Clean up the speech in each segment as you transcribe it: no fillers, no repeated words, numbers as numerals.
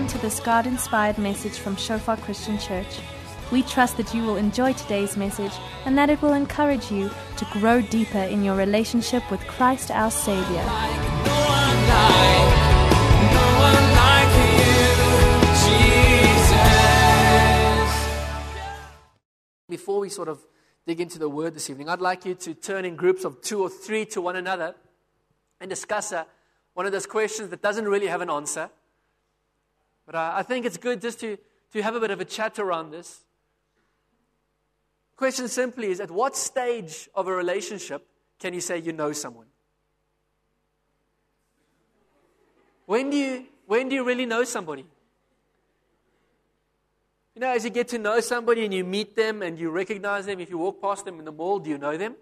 welcome to this God-inspired message from Shofar Christian Church. We trust that you will enjoy today's message and that it will encourage you to grow deeper in your relationship with Christ our Savior. Before we sort of dig into the Word this evening, I'd like you to turn in groups of 2 or 3 to one another and discuss one of those questions that doesn't really have an answer. But I think it's good just to have a bit of a chat around this. The question simply is, at what stage of a relationship can you say you know someone? When do you really know somebody? You know, as you get to know somebody and you meet them and you recognize them, if you walk past them in the mall, do you know them?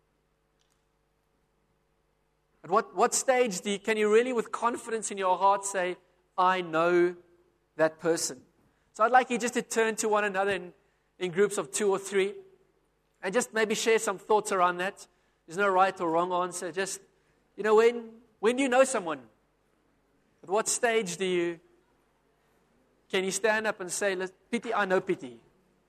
At what stage can you really with confidence in your heart say, I know that person? So I'd like you just to turn to one another in groups of 2 or 3 and just maybe share some thoughts around that. There's no right or wrong answer. Just, you know, when do you know someone? At what stage can you stand up and say, Pity, I know Pity?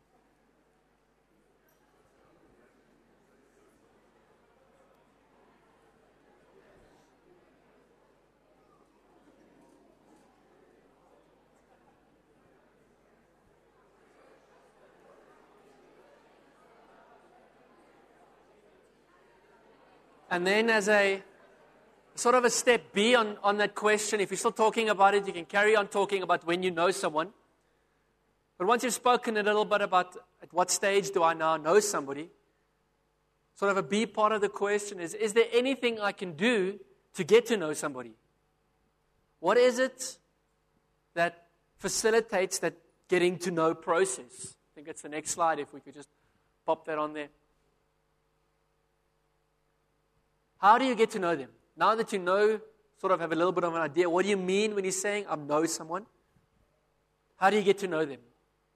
And then as a sort of a step B on that question, if you're still talking about it, you can carry on talking about when you know someone. But once you've spoken a little bit about at what stage do I now know somebody, sort of a B part of the question is there anything I can do to get to know somebody? What is it that facilitates that getting to know process? I think it's the next slide, if we could just pop that on there. How do you get to know them? Now that you know, sort of have a little bit of an idea, what do you mean when he's saying, I know someone? How do you get to know them?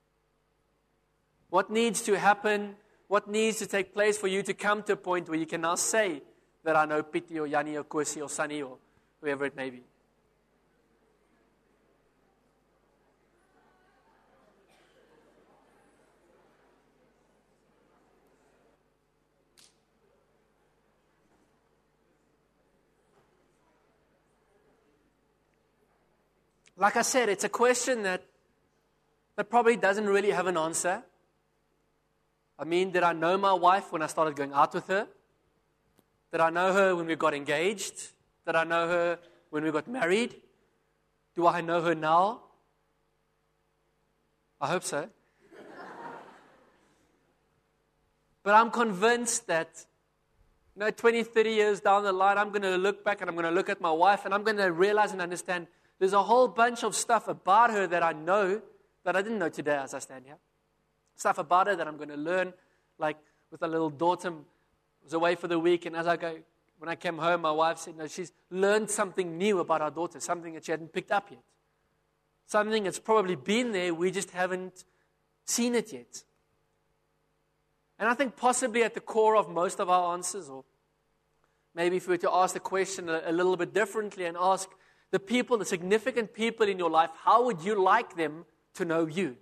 What needs to happen? What needs to take place for you to come to a point where you can now say that I know Pity or Yanni or Kosi or Sunny or whoever it may be? Like I said, it's a question that probably doesn't really have an answer. I mean, did I know my wife when I started going out with her? Did I know her when we got engaged? Did I know her when we got married? Do I know her now? I hope so. But I'm convinced that, 20, 30 years down the line, I'm going to look back and I'm going to look at my wife and I'm going to realize and understand there's a whole bunch of stuff about her that I know that I didn't know today as I stand here. Stuff about her that I'm going to learn, like with a little daughter. I was away for the week, and when I came home, my wife said, she's learned something new about our daughter, something that she hadn't picked up yet. Something that's probably been there, we just haven't seen it yet. And I think possibly at the core of most of our answers, or maybe if we were to ask the question a little bit differently and ask, the significant people in your life, how would you like them to know you?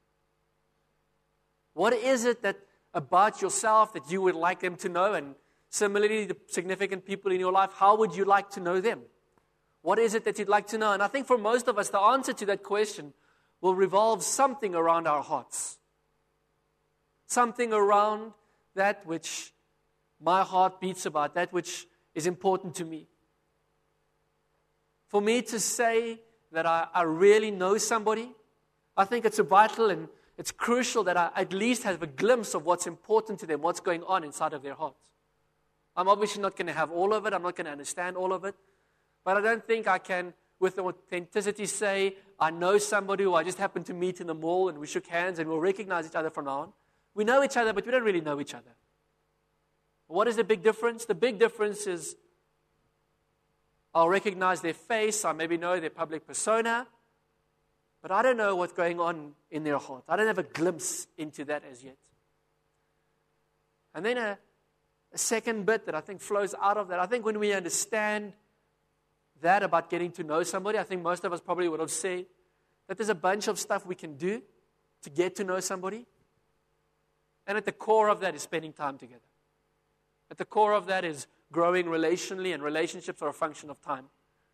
What is it that about yourself that you would like them to know? And similarly, the significant people in your life, how would you like to know them? What is it that you'd like to know? And I think for most of us, the answer to that question will revolve something around our hearts. Something around that which my heart beats about, that which is important to me. For me to say that I really know somebody, I think it's vital and it's crucial that I at least have a glimpse of what's important to them, what's going on inside of their hearts. I'm obviously not going to have all of it. I'm not going to understand all of it. But I don't think I can, with authenticity, say, I know somebody who I just happened to meet in the mall and we shook hands and we'll recognize each other from now on. We know each other, but we don't really know each other. What is the big difference? The big difference is I'll recognize their face, I maybe know their public persona, but I don't know what's going on in their heart. I don't have a glimpse into that as yet. And then a second bit that I think flows out of that, I think when we understand that about getting to know somebody, I think most of us probably would have said that there's a bunch of stuff we can do to get to know somebody. And at the core of that is spending time together. At the core of that is growing relationally, and relationships are a function of time.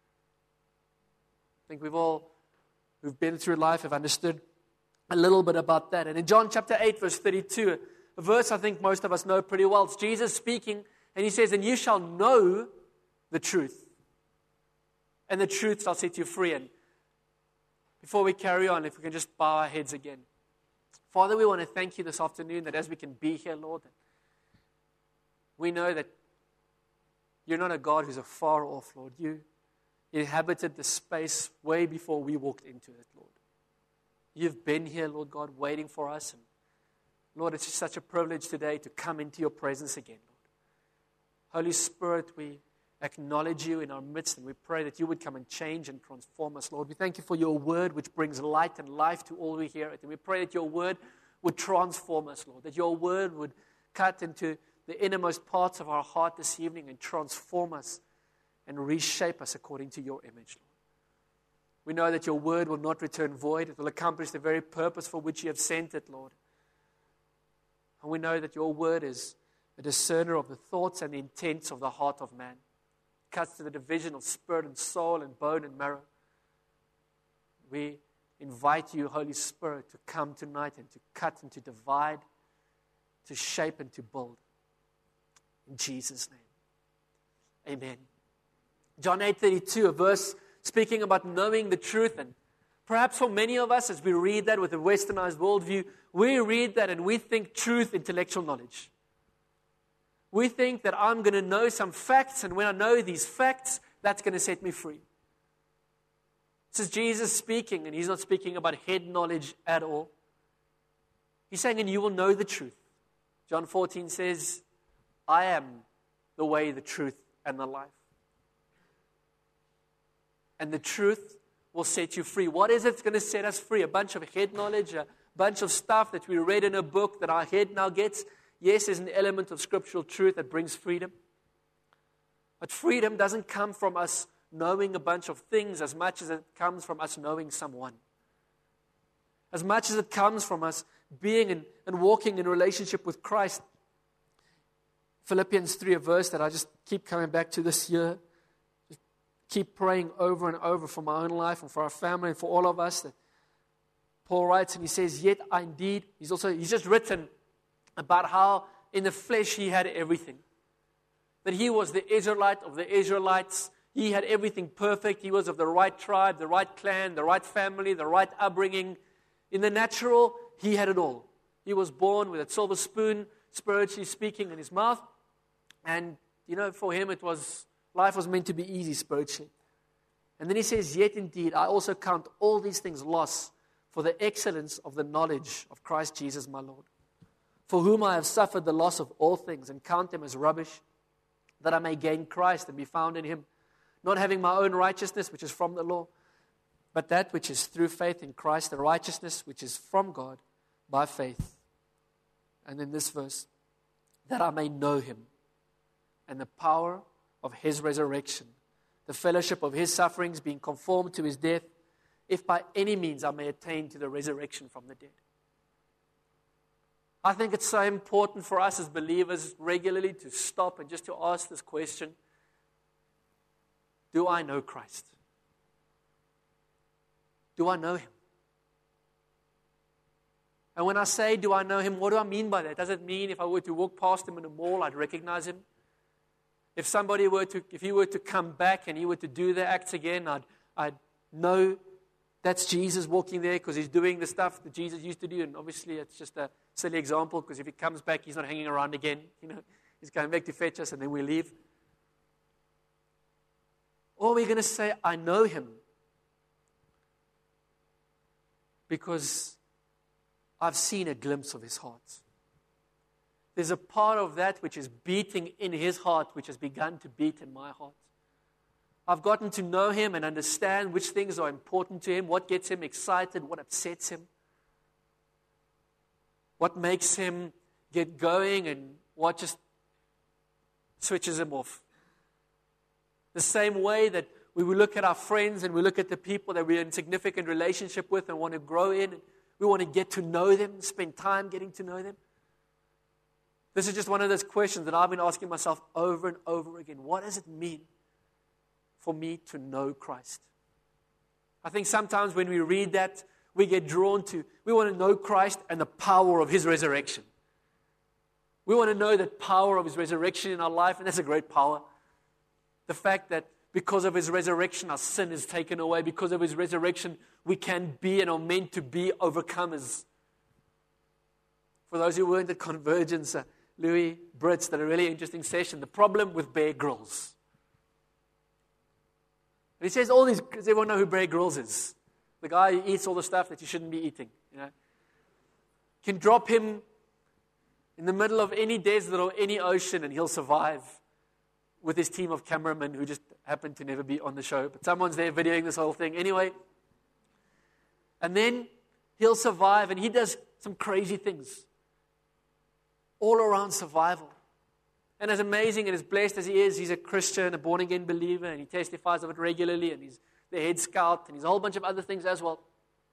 I think who've been through life have understood a little bit about that. And in John chapter 8, verse 32, a verse I think most of us know pretty well, it's Jesus speaking, and he says, "And you shall know the truth, and the truth shall set you free." And before we carry on, if we can just bow our heads again. Father, we want to thank you this afternoon that as we can be here, Lord, we know that you're not a God who's afar off, Lord. You inhabited the space way before we walked into it, Lord. You've been here, Lord God, waiting for us. And Lord, it's just such a privilege today to come into your presence again, Lord. Holy Spirit, we acknowledge you in our midst, and we pray that you would come and change and transform us, Lord. We thank you for your word, which brings light and life to all who hear it. And we pray that your word would transform us, Lord, that your word would cut into the innermost parts of our heart this evening and transform us and reshape us according to your image, Lord. We know that your word will not return void. It will accomplish the very purpose for which you have sent it, Lord. And we know that your word is a discerner of the thoughts and the intents of the heart of man. It cuts to the division of spirit and soul and bone and marrow. We invite you, Holy Spirit, to come tonight and to cut and to divide, to shape and to build. In Jesus' name. Amen. John 8:32, a verse speaking about knowing the truth. And perhaps for many of us, as we read that with a westernized worldview, we read that and we think truth, intellectual knowledge. We think that I'm going to know some facts, and when I know these facts, that's going to set me free. This is Jesus speaking, and he's not speaking about head knowledge at all. He's saying, and you will know the truth. John 14 says, I am the way, the truth, and the life. And the truth will set you free. What is it that's going to set us free? A bunch of head knowledge, a bunch of stuff that we read in a book that our head now gets? Yes, there's an element of scriptural truth that brings freedom. But freedom doesn't come from us knowing a bunch of things as much as it comes from us knowing someone. As much as it comes from us being and walking in relationship with Christ. Philippians 3, a verse that I just keep coming back to this year. Just keep praying over and over for my own life and for our family and for all of us. That Paul writes and he says, yet I indeed, he's just written about how in the flesh he had everything. That he was the Israelite of the Israelites. He had everything perfect. He was of the right tribe, the right clan, the right family, the right upbringing. In the natural, he had it all. He was born with a silver spoon, spiritually speaking, in his mouth. And, for him life was meant to be easy spiritually. And then he says, yet indeed, I also count all these things loss for the excellence of the knowledge of Christ Jesus my Lord, for whom I have suffered the loss of all things and count them as rubbish, that I may gain Christ and be found in him, not having my own righteousness, which is from the law, but that which is through faith in Christ, the righteousness which is from God by faith. And then this verse, that I may know him and the power of his resurrection, the fellowship of his sufferings, being conformed to his death, if by any means I may attain to the resurrection from the dead. I think it's so important for us as believers regularly to stop and just to ask this question, do I know Christ? Do I know him? And when I say, do I know him, what do I mean by that? Does it mean if I were to walk past him in a mall, I'd recognize him? If he were to come back and he were to do the acts again, I'd know that's Jesus walking there because he's doing the stuff that Jesus used to do. And obviously, it's just a silly example because if he comes back, he's not hanging around again. He's coming back to fetch us and then we leave. Or we're going to say, I know him because I've seen a glimpse of his heart. There's a part of that which is beating in his heart, which has begun to beat in my heart. I've gotten to know him and understand which things are important to him, what gets him excited, what upsets him, what makes him get going, and what just switches him off. The same way that we look at our friends and we look at the people that we're in significant relationship with and want to grow in. We want to get to know them, spend time getting to know them. This is just one of those questions that I've been asking myself over and over again. What does it mean for me to know Christ? I think sometimes when we read that, we get drawn to, we want to know Christ and the power of His resurrection. We want to know the power of His resurrection in our life, and that's a great power. The fact that because of His resurrection, our sin is taken away. Because of His resurrection, we can be and are meant to be overcomers. For those who weren't at Convergence, Louis Brits did a really interesting session. The problem with Bear Grylls. And he says all these, does everyone know who Bear Grylls is? The guy who eats all the stuff that you shouldn't be eating. You know? Can drop him in the middle of any desert or any ocean and he'll survive with his team of cameramen who just happen to never be on the show. But someone's there videoing this whole thing anyway. And then he'll survive and he does some crazy things. All around survival. And as amazing and as blessed as he is, he's a Christian, a born-again believer, and he testifies of it regularly, and he's the head scout, and he's a whole bunch of other things as well.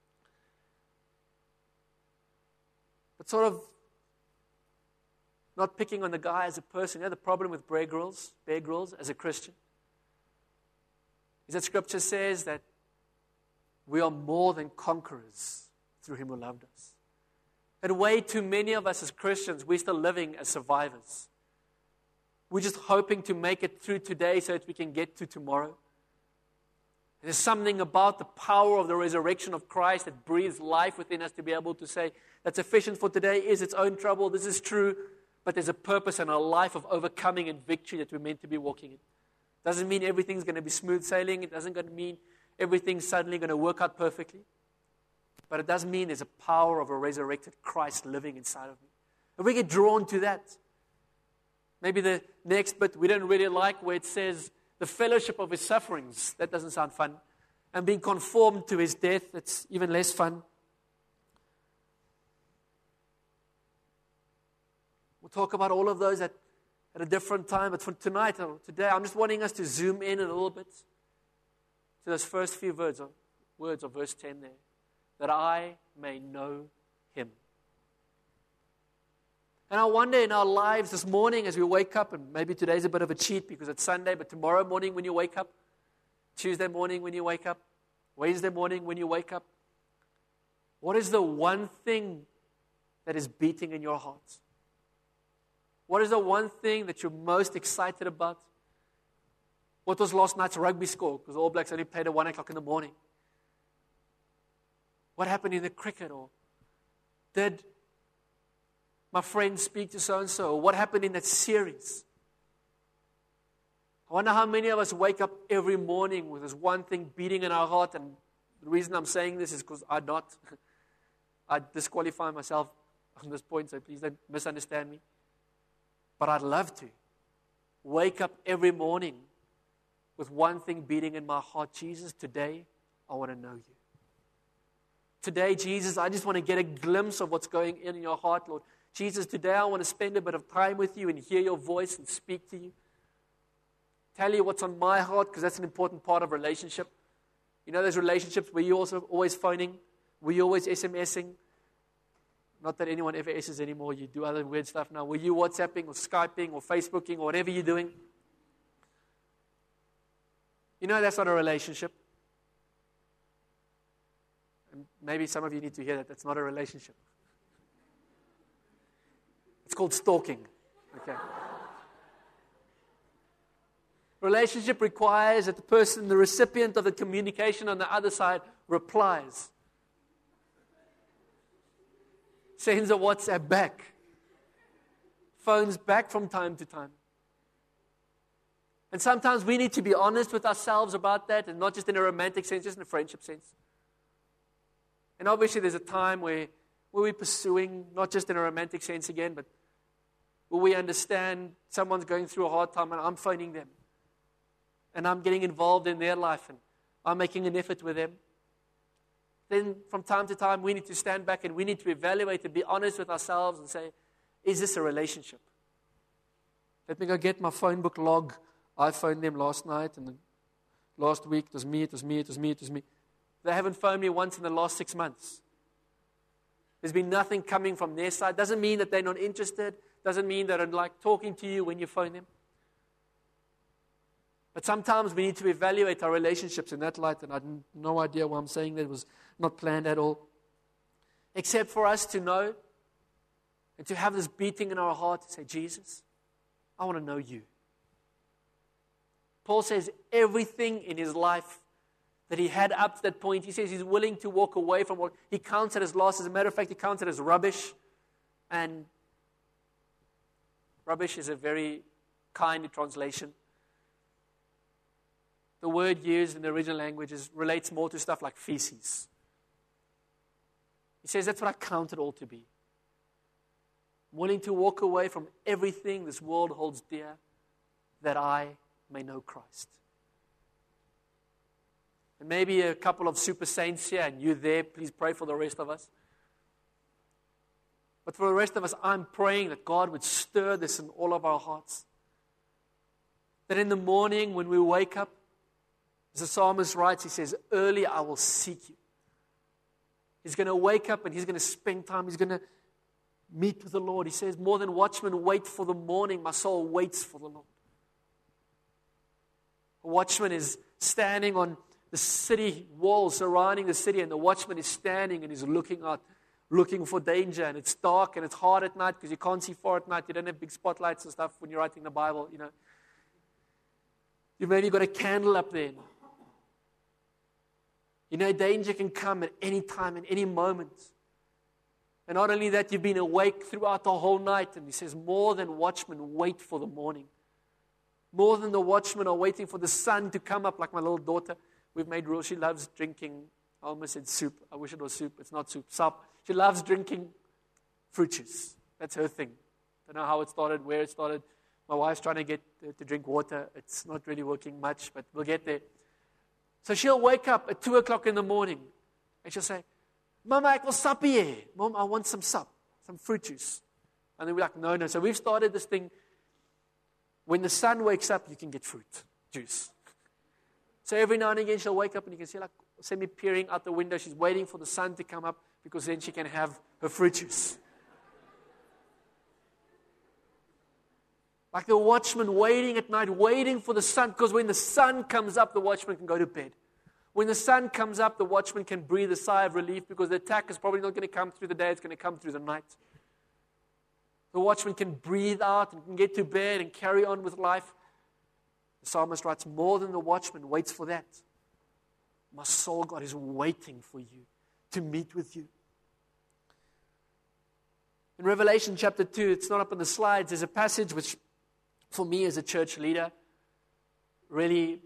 But sort of not picking on the guy as a person. You know, the problem with Bear Grylls as a Christian is that Scripture says that we are more than conquerors through Him who loved us. And way too many of us as Christians, we're still living as survivors. We're just hoping to make it through today so that we can get to tomorrow. There's something about the power of the resurrection of Christ that breathes life within us to be able to say that sufficient for today is its own trouble. This is true, but there's a purpose and a life of overcoming and victory that we're meant to be walking in. Doesn't mean everything's going to be smooth sailing. It doesn't mean everything's suddenly going to work out perfectly. But it does mean there's a power of a resurrected Christ living inside of me. And we get drawn to that. Maybe the next bit we don't really like where it says the fellowship of His sufferings. That doesn't sound fun. And being conformed to His death, that's even less fun. We'll talk about all of those at a different time. But for tonight or today, I'm just wanting us to zoom in a little bit to those first few words of verse 10 there. That I may know Him. And I wonder in our lives this morning as we wake up, and maybe today's a bit of a cheat because it's Sunday, but tomorrow morning when you wake up, Tuesday morning when you wake up, Wednesday morning when you wake up, what is the one thing that is beating in your heart? What is the one thing that you're most excited about? What was last night's rugby score? Because the All Blacks only played at 1 o'clock in the morning. What happened in the cricket? Or did my friend speak to so-and-so? Or what happened in that series? I wonder how many of us wake up every morning with this one thing beating in our heart. And the reason I'm saying this is because I disqualify myself on this point, so please don't misunderstand me. But I'd love to wake up every morning with one thing beating in my heart. Jesus, today I want to know You. Today, Jesus, I just want to get a glimpse of what's going in your heart, Lord. Jesus, today I want to spend a bit of time with You and hear Your voice and speak to You. Tell You what's on my heart, because that's an important part of relationship. You know those relationships where you're also always phoning, where you're always SMSing. Not that anyone ever S's anymore. You do other weird stuff now. Were you WhatsApping or Skyping or Facebooking or whatever you're doing? You know that's not a relationship. Maybe some of you need to hear that. That's not a relationship. It's called stalking. Okay. Relationship requires that the person, the recipient of the communication on the other side, replies. Sends a WhatsApp back. Phones back from time to time. And sometimes we need to be honest with ourselves about that, and not just in a romantic sense, just in a friendship sense. And obviously there's a time where we're pursuing, not just in a romantic sense again, but where we understand someone's going through a hard time and I'm phoning them. And I'm getting involved in their life and I'm making an effort with them. Then from time to time we need to stand back and we need to evaluate and be honest with ourselves and say, is this a relationship? Let me go get my phone book log. I phoned them last night and Last week, it was me. They haven't phoned me once in the last 6 months. There's been nothing coming from their side. Doesn't mean that they're not interested. Doesn't mean that I don't like talking to you when you phone them. But sometimes we need to evaluate our relationships in that light, and I had no idea why I'm saying that. It was not planned at all. Except for us to know and to have this beating in our heart to say, Jesus, I want to know you. Paul says everything in his life that he had up to that point, he says he's willing to walk away from what he counts it as loss. As a matter of fact, he counts it as rubbish. And rubbish is a very kind translation. The word used in the original language relates more to stuff like feces. He says that's what I count it all to be. I'm willing to walk away from everything this world holds dear that I may know Christ. And maybe a couple of super saints here, and you there, please pray for the rest of us. But for the rest of us, I'm praying that God would stir this in all of our hearts. That in the morning when we wake up, as the psalmist writes, he says, early I will seek you. He's going to wake up and he's going to spend time, he's going to meet with the Lord. He says, more than watchmen wait for the morning, my soul waits for the Lord. A watchman is standing on the city walls surrounding the city, and the watchman is standing and he's looking out, looking for danger, and it's dark and it's hard at night because you can't see far at night. You don't have big spotlights and stuff when you're writing the Bible, you know. You've maybe got a candle up there. You know, danger can come at any time, at any moment. And not only that, you've been awake throughout the whole night. And he says, more than watchmen wait for the morning. More than the watchmen are waiting for the sun to come up, like my little daughter. We've made rules. She loves drinking, I almost said soup. I wish it was soup. It's not soup. Sap. She loves drinking fruit juice. That's her thing. Don't know how it started, where it started. My wife's trying to get her to drink water. It's not really working much, but we'll get there. So she'll wake up at 2 o'clock in the morning and she'll say, Mama, ek wil sappie hê. Mom, I want some sap, some fruit juice. And then we're like, no. So we've started this thing. When the sun wakes up, you can get fruit juice. So every now and again, she'll wake up and you can see like Semi peering out the window. She's waiting for the sun to come up because then she can have her fruit juice. Like the watchman waiting at night, waiting for the sun, because when the sun comes up, the watchman can go to bed. When the sun comes up, the watchman can breathe a sigh of relief because the attack is probably not going to come through the day, it's going to come through the night. The watchman can breathe out and can get to bed and carry on with life. The psalmist writes, more than the watchman waits for that. My soul, God, is waiting for you to meet with you. In Revelation chapter 2, it's not up on the slides, there's a passage which, for me as a church leader, really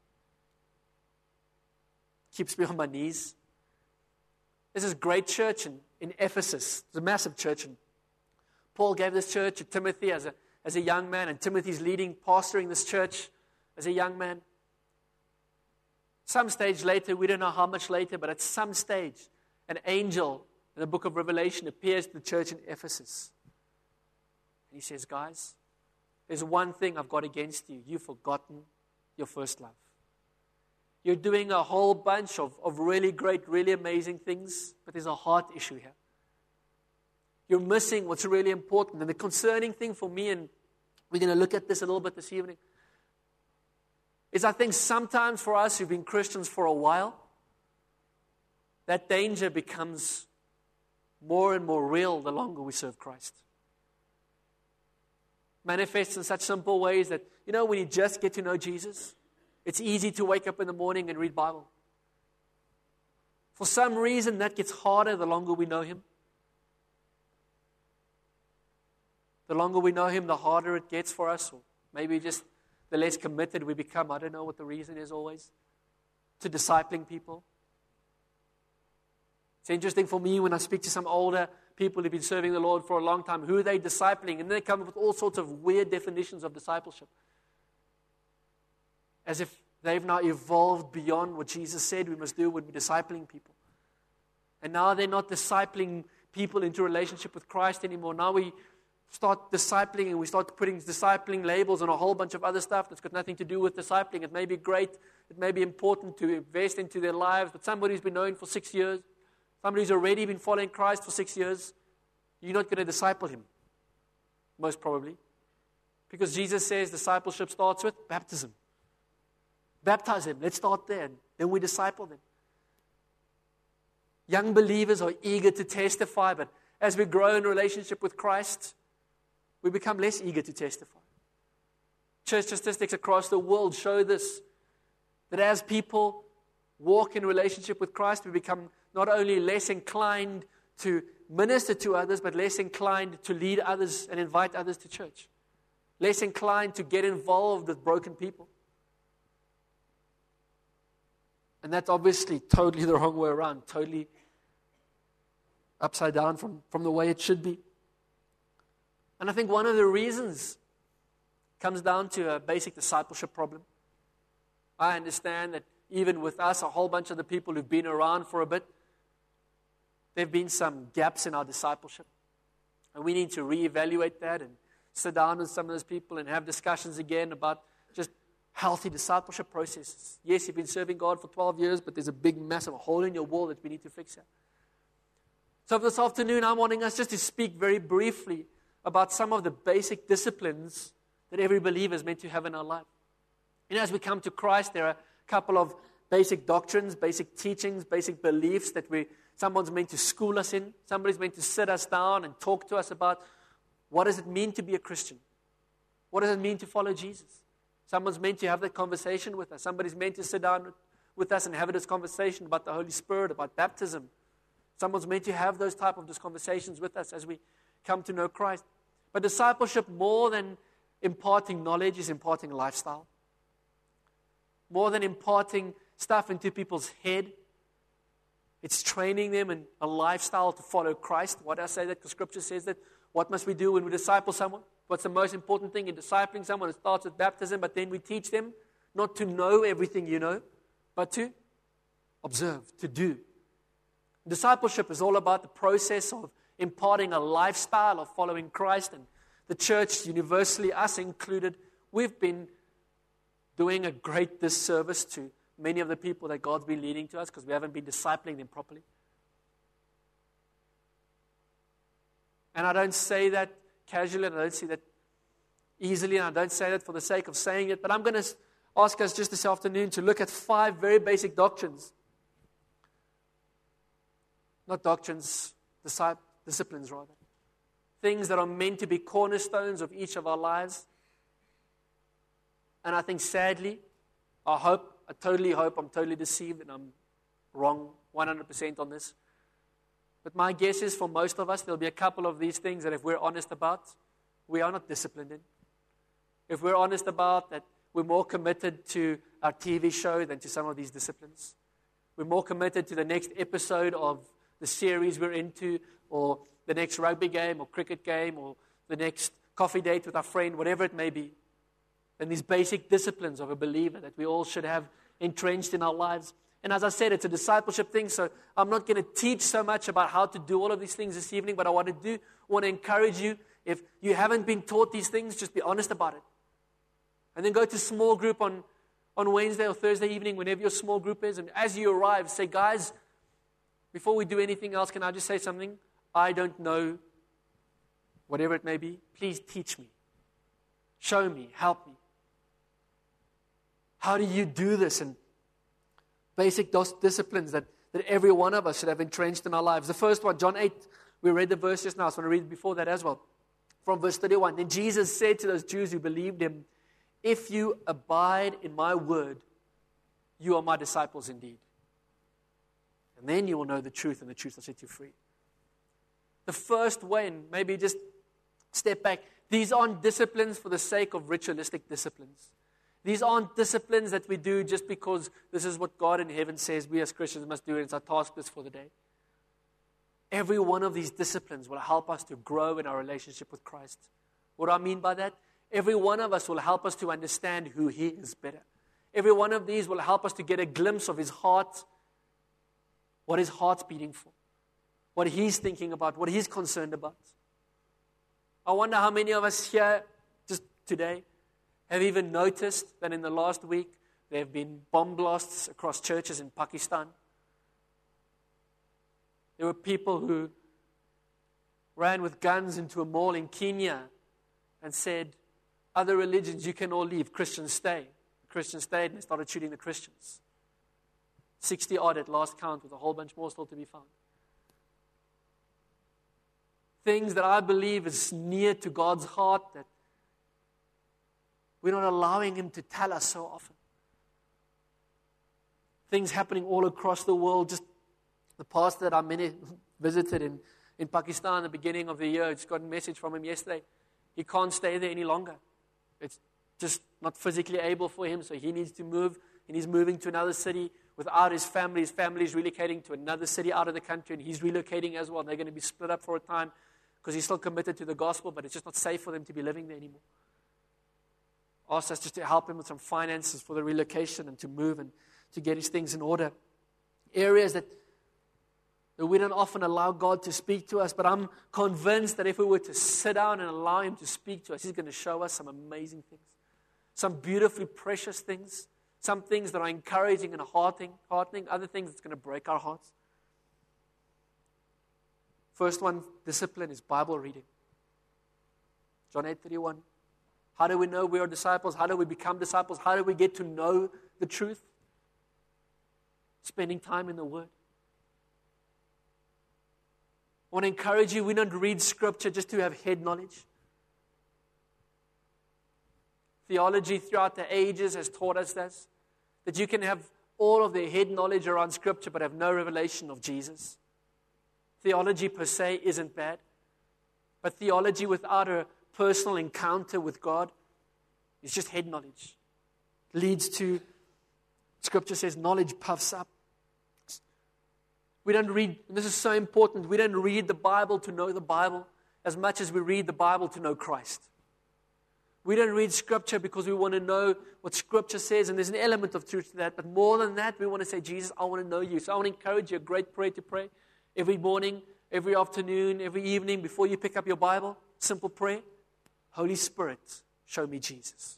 keeps me on my knees. There's this great church in Ephesus. It's a massive church. And Paul gave this church to Timothy as a young man, and Timothy's leading, pastoring this church as a young man. Some stage later, we don't know how much later, but at some stage, an angel in the book of Revelation appears to the church in Ephesus. And he says, guys, there's one thing I've got against you. You've forgotten your first love. You're doing a whole bunch of really great, really amazing things, but there's a heart issue here. You're missing what's really important. And the concerning thing for me, and we're going to look at this a little bit this evening, is I think sometimes for us who've been Christians for a while, that danger becomes more and more real the longer we serve Christ. Manifests in such simple ways that, when you just get to know Jesus, it's easy to wake up in the morning and read Bible. For some reason, that gets harder the longer we know Him. The longer we know Him, the harder it gets for us, or maybe just the less committed we become. I don't know what the reason is always, to discipling people. It's interesting for me when I speak to some older people who've been serving the Lord for a long time, who are they discipling? And they come up with all sorts of weird definitions of discipleship. As if they've now evolved beyond what Jesus said we must do when we're discipling people. And now they're not discipling people into a relationship with Christ anymore. Now we start discipling and we start putting discipling labels on a whole bunch of other stuff that's got nothing to do with discipling. It may be great, it may be important to invest into their lives, but somebody who's been knowing for 6 years, somebody who's already been following Christ for 6 years, you're not going to disciple him, most probably. Because Jesus says discipleship starts with baptism. Baptize them. Let's start there. Then we disciple them. Young believers are eager to testify, but as we grow in relationship with Christ, we become less eager to testify. Church statistics across the world show this, that as people walk in relationship with Christ, we become not only less inclined to minister to others, but less inclined to lead others and invite others to church. Less inclined to get involved with broken people. And that's obviously totally the wrong way around, totally upside down from the way it should be. And I think one of the reasons comes down to a basic discipleship problem. I understand that even with us, a whole bunch of the people who've been around for a bit, there have been some gaps in our discipleship. And we need to reevaluate that and sit down with some of those people and have discussions again about just healthy discipleship processes. Yes, you've been serving God for 12 years, but there's a big, massive hole in your wall that we need to fix here. So this afternoon, I'm wanting us just to speak very briefly about some of the basic disciplines that every believer is meant to have in our life. You know, as we come to Christ, there are a couple of basic doctrines, basic teachings, basic beliefs that someone's meant to school us in. Somebody's meant to sit us down and talk to us about what does it mean to be a Christian? What does it mean to follow Jesus? Someone's meant to have that conversation with us. Somebody's meant to sit down with us and have this conversation about the Holy Spirit, about baptism. Someone's meant to have those type of conversations with us as we come to know Christ. But discipleship, more than imparting knowledge, is imparting lifestyle. More than imparting stuff into people's head, it's training them in a lifestyle to follow Christ. Why do I say that? Because Scripture says that. What must we do when we disciple someone? What's the most important thing in discipling someone? It starts with baptism, but then we teach them not to know everything you know, but to observe, to do. Discipleship is all about the process of imparting a lifestyle of following Christ. And the church, universally, us included, we've been doing a great disservice to many of the people that God's been leading to us because we haven't been discipling them properly. And I don't say that casually, and I don't say that easily, and I don't say that for the sake of saying it, but I'm going to ask us just this afternoon to look at 5 very basic doctrines. Not doctrines, disciplines rather. Things that are meant to be cornerstones of each of our lives. And I think sadly, I totally hope I'm totally deceived and I'm wrong 100% on this. But my guess is for most of us, there'll be a couple of these things that if we're honest about, we are not disciplined in. If we're honest about that, we're more committed to our TV show than to some of these disciplines. We're more committed to the next episode of the series we're into, or the next rugby game or cricket game, or the next coffee date with our friend, whatever it may be. And these basic disciplines of a believer that we all should have entrenched in our lives. And as I said, it's a discipleship thing, so I'm not going to teach so much about how to do all of these things this evening, but I want to encourage you, if you haven't been taught these things, just be honest about it. And then go to small group on Wednesday or Thursday evening, whenever your small group is, and as you arrive, say, guys, before we do anything else, can I just say something? I don't know, whatever it may be. Please teach me. Show me. Help me. How do you do this? And basic disciplines that every one of us should have entrenched in our lives. The first one, John 8, we read the verse just now, so I'm going to read before that as well. From verse 31, then Jesus said to those Jews who believed him, if you abide in my word, you are my disciples indeed. And then you will know the truth, and the truth will set you free. The first way, and maybe just step back, these aren't disciplines for the sake of ritualistic disciplines. These aren't disciplines that we do just because this is what God in heaven says we as Christians must do, and it's our task list for the day. Every one of these disciplines will help us to grow in our relationship with Christ. What do I mean by that? Every one of us will help us to understand who He is better. Every one of these will help us to get a glimpse of His heart, what His heart's beating for, what He's thinking about, what He's concerned about. I wonder how many of us here, just today, have even noticed that in the last week, there have been bomb blasts across churches in Pakistan. There were people who ran with guns into a mall in Kenya and said, other religions, you can all leave, Christians stay. The Christians stayed and they started shooting the Christians. 60 odd at last count, with a whole bunch more still to be found. Things that I believe is near to God's heart that we're not allowing Him to tell us so often. Things happening all across the world. Just the pastor that I visited in Pakistan at the beginning of the year, I just got a message from him yesterday. He can't stay there any longer. It's just not physically able for him, so he needs to move, and he's moving to another city without his family. His family is relocating to another city out of the country, and he's relocating as well. And they're going to be split up for a time because he's still committed to the gospel, but it's just not safe for them to be living there anymore. Asked us just to help him with some finances for the relocation and to move and to get his things in order. Areas that we don't often allow God to speak to us, but I'm convinced that if we were to sit down and allow Him to speak to us, He's going to show us some amazing things, some beautifully precious things, some things that are encouraging and heartening, other things that's going to break our hearts. First one, discipline, is Bible reading. John 8:31. How do we know we are disciples? How do we become disciples? How do we get to know the truth? Spending time in the Word. I want to encourage you, we don't read Scripture just to have head knowledge. Theology throughout the ages has taught us this, that you can have all of the head knowledge around Scripture but have no revelation of Jesus. Theology per se isn't bad, but theology without a personal encounter with God is just head knowledge. Leads to, Scripture says, knowledge puffs up. We don't read, and this is so important, we don't read the Bible to know the Bible as much as we read the Bible to know Christ. We don't read Scripture because we want to know what Scripture says, and there's an element of truth to that, but more than that, we want to say, Jesus, I want to know you. So I want to encourage you a great prayer to pray every morning, every afternoon, every evening, before you pick up your Bible. Simple prayer. Holy Spirit, show me Jesus.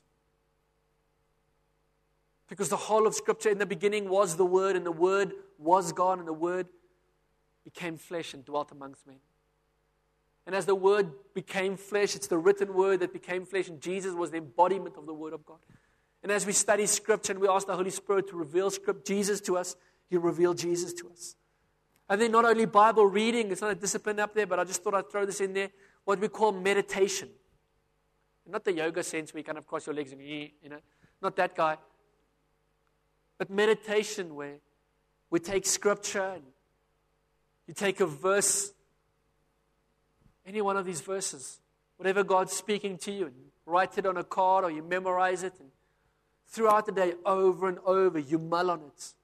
Because the whole of Scripture in the beginning was the Word, and the Word was God, and the Word became flesh and dwelt amongst men. And as the Word became flesh, it's the written Word that became flesh, and Jesus was the embodiment of the Word of God. And as we study Scripture and we ask the Holy Spirit to reveal Jesus to us, He'll reveal Jesus to us. And then not only Bible reading, it's not a discipline up there, but I just thought I'd throw this in there, what we call meditation. Not the yoga sense where you kind of cross your legs and, not that guy. But meditation where we take Scripture and you take a verse, any one of these verses, whatever God's speaking to you, and write it on a card or you memorize it, and throughout the day, over and over, you mull on it.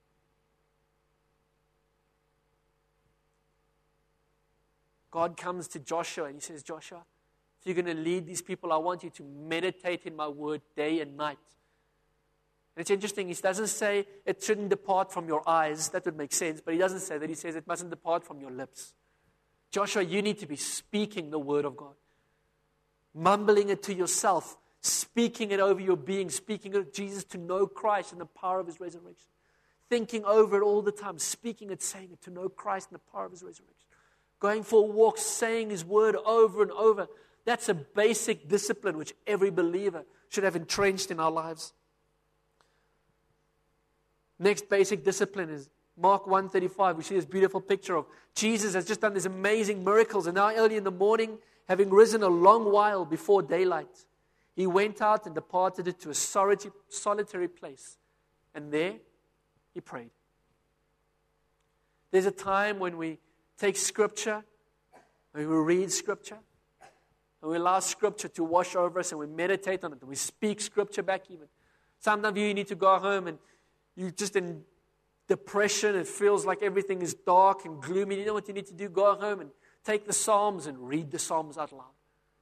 God comes to Joshua and He says, Joshua, if you're going to lead these people, I want you to meditate in my word day and night. And it's interesting, He doesn't say it shouldn't depart from your eyes. That would make sense, but He doesn't say that. He says it mustn't depart from your lips. Joshua, you need to be speaking the word of God. Mumbling it to yourself, speaking it over your being, speaking of Jesus to know Christ and the power of His resurrection. Thinking over it all the time, speaking it, saying it, to know Christ and the power of His resurrection. Going for a walk, saying His word over and over. That's a basic discipline which every believer should have entrenched in our lives. Next basic discipline is Mark 1:35. We see this beautiful picture of Jesus has just done these amazing miracles, and now early in the morning, having risen a long while before daylight, He went out and departed to a solitary place, and there He prayed. There's a time when we take Scripture, and we read Scripture, and we allow Scripture to wash over us, and we meditate on it, and we speak Scripture back even. Some of you need to go home, and you're just in depression. It feels like everything is dark and gloomy. You know what you need to do? Go home and take the Psalms and read the Psalms out loud.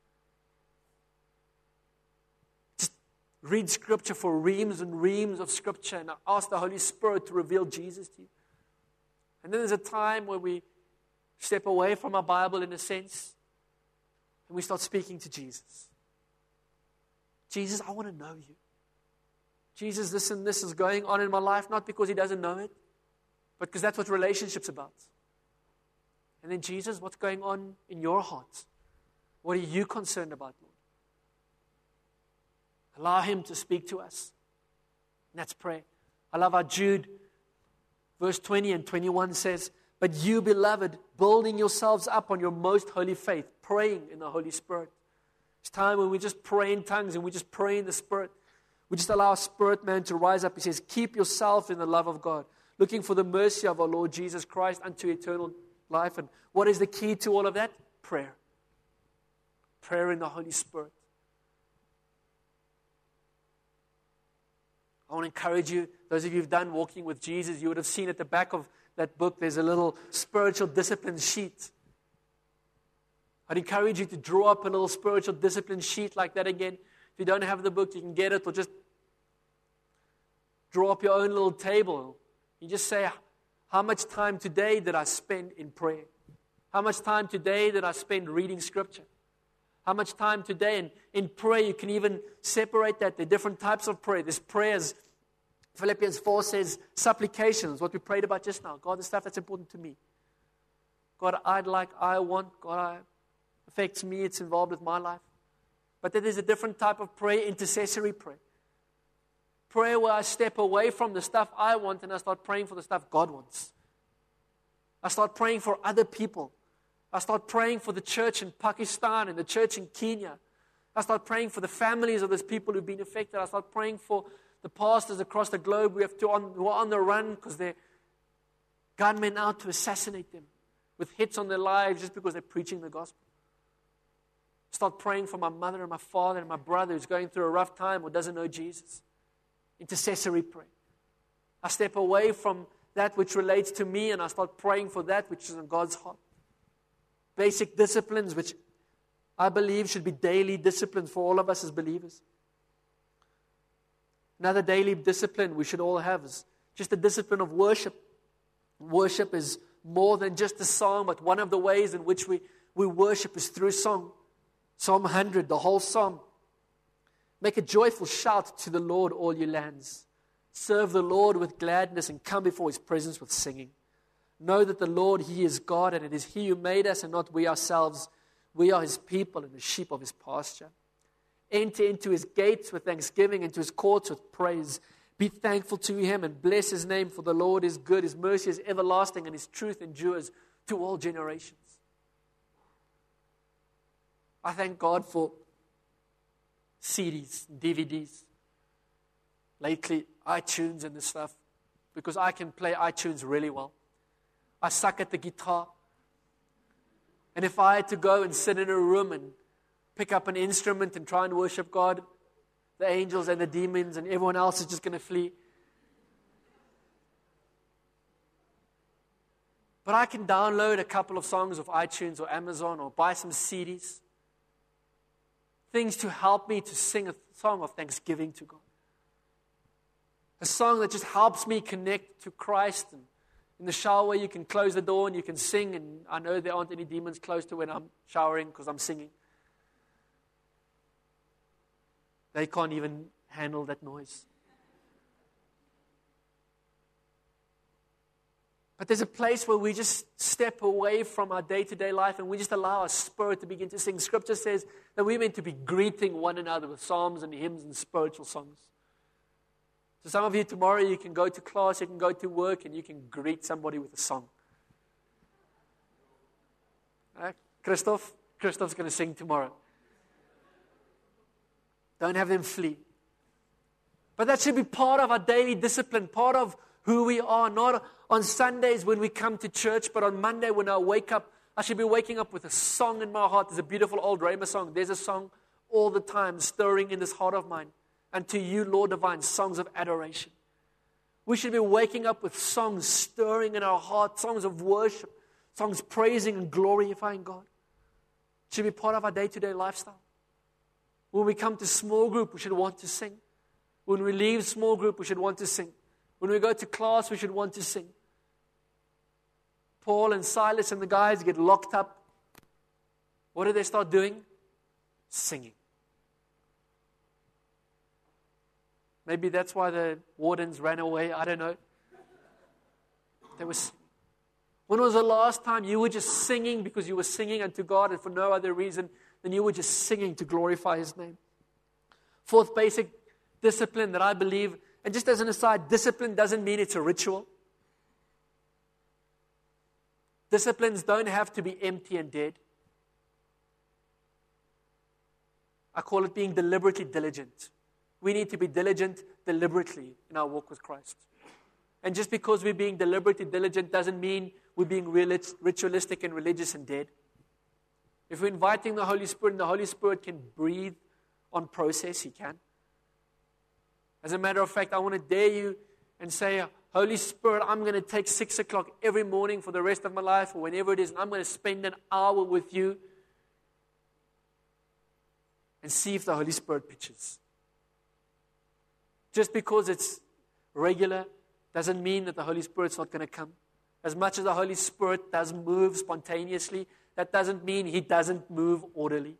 Just read Scripture for reams and reams of Scripture, and ask the Holy Spirit to reveal Jesus to you. And then there's a time where we step away from our Bible in a sense, And we start speaking to Jesus. Jesus, I want to know you. Jesus, this and this is going on in my life, not because he doesn't know it, but because that's what relationship's about. And then, Jesus, what's going on in your heart? What are you concerned about, Lord? Allow him to speak to us. And that's prayer. I love how Jude, verse 20 and 21 says, but you, beloved, building yourselves up on your most holy faith, praying in the Holy Spirit. It's time when we just pray in tongues and we just pray in the Spirit. We just allow our spirit man to rise up. He says, keep yourself in the love of God, looking for the mercy of our Lord Jesus Christ unto eternal life. And what is the key to all of that? Prayer. Prayer in the Holy Spirit. I want to encourage you, those of you who've done Walking with Jesus, you would have seen at the back of that book, there's a little spiritual discipline sheet. I'd encourage you to draw up a little spiritual discipline sheet like that again. If you don't have the book, you can get it, or just draw up your own little table. You just say, how much time today did I spend in prayer? How much time today did I spend reading Scripture? How much time today in prayer? You can even separate that. There are different types of prayer. There's prayers. Philippians 4 says supplications, what we prayed about just now. God, the stuff that's important to me. God, I want. God, affects me. It's involved with my life. But then there's a different type of prayer, intercessory prayer. Prayer where I step away from the stuff I want and I start praying for the stuff God wants. I start praying for other people. I start praying for the church in Pakistan and the church in Kenya. I start praying for the families of those people who've been affected. I start praying for the pastors across the globe who are on the run because they're gunmen out to assassinate them with hits on their lives just because they're preaching the gospel. Start praying for my mother and my father and my brother who's going through a rough time or doesn't know Jesus. Intercessory prayer. I step away from that which relates to me and I start praying for that which is in God's heart. Basic disciplines which I believe should be daily disciplines for all of us as believers. Another daily discipline we should all have is just the discipline of worship. Worship is more than just a song, but one of the ways in which we worship is through song. Psalm 100, the whole psalm. Make a joyful shout to the Lord, all you lands. Serve the Lord with gladness and come before his presence with singing. Know that the Lord, he is God, and it is he who made us and not we ourselves. We are his people and the sheep of his pasture. Enter into his gates with thanksgiving, into his courts with praise. Be thankful to him and bless his name, for the Lord is good. His mercy is everlasting and his truth endures to all generations. I thank God for CDs, DVDs, lately iTunes and this stuff, because I can play iTunes really well. I suck at the guitar. And if I had to go and sit in a room and pick up an instrument and try and worship God, the angels and the demons and everyone else is just going to flee. But I can download a couple of songs of iTunes or Amazon or buy some CDs. Things to help me to sing a song of thanksgiving to God. A song that just helps me connect to Christ. And in the shower, you can close the door and you can sing. And I know there aren't any demons close to when I'm showering because I'm singing. They can't even handle that noise. But there's a place where we just step away from our day-to-day life and we just allow our spirit to begin to sing. Scripture says that we're meant to be greeting one another with psalms and hymns and spiritual songs. So some of you tomorrow, you can go to class, you can go to work, and you can greet somebody with a song. Christoph's going to sing tomorrow. Don't have them flee. But that should be part of our daily discipline, part of who we are, not on Sundays when we come to church, but on Monday when I wake up, I should be waking up with a song in my heart. There's a beautiful old Rhema song. There's a song all the time stirring in this heart of mine. And to you, Lord divine, songs of adoration. We should be waking up with songs stirring in our heart, songs of worship, songs praising and glorifying God. It should be part of our day-to-day lifestyle. When we come to small group, we should want to sing. When we leave small group, we should want to sing. When we go to class, we should want to sing. Paul and Silas and the guys get locked up. What do they start doing? Singing. Maybe that's why the wardens ran away. I don't know. They were singing. When was the last time you were just singing because you were singing unto God and for no other reason than you were just singing to glorify His name? Fourth basic discipline that I believe, and just as an aside, discipline doesn't mean it's a ritual. Disciplines don't have to be empty and dead. I call it being deliberately diligent. We need to be diligent deliberately in our walk with Christ. And just because we're being deliberately diligent doesn't mean we're being ritualistic and religious and dead. If we're inviting the Holy Spirit and the Holy Spirit can breathe on process, He can. As a matter of fact, I want to dare you and say, Holy Spirit, I'm going to take 6 o'clock every morning for the rest of my life or whenever it is, and I'm going to spend an hour with you and see if the Holy Spirit pitches. Just because it's regular doesn't mean that the Holy Spirit's not going to come. As much as the Holy Spirit does move spontaneously, that doesn't mean He doesn't move orderly.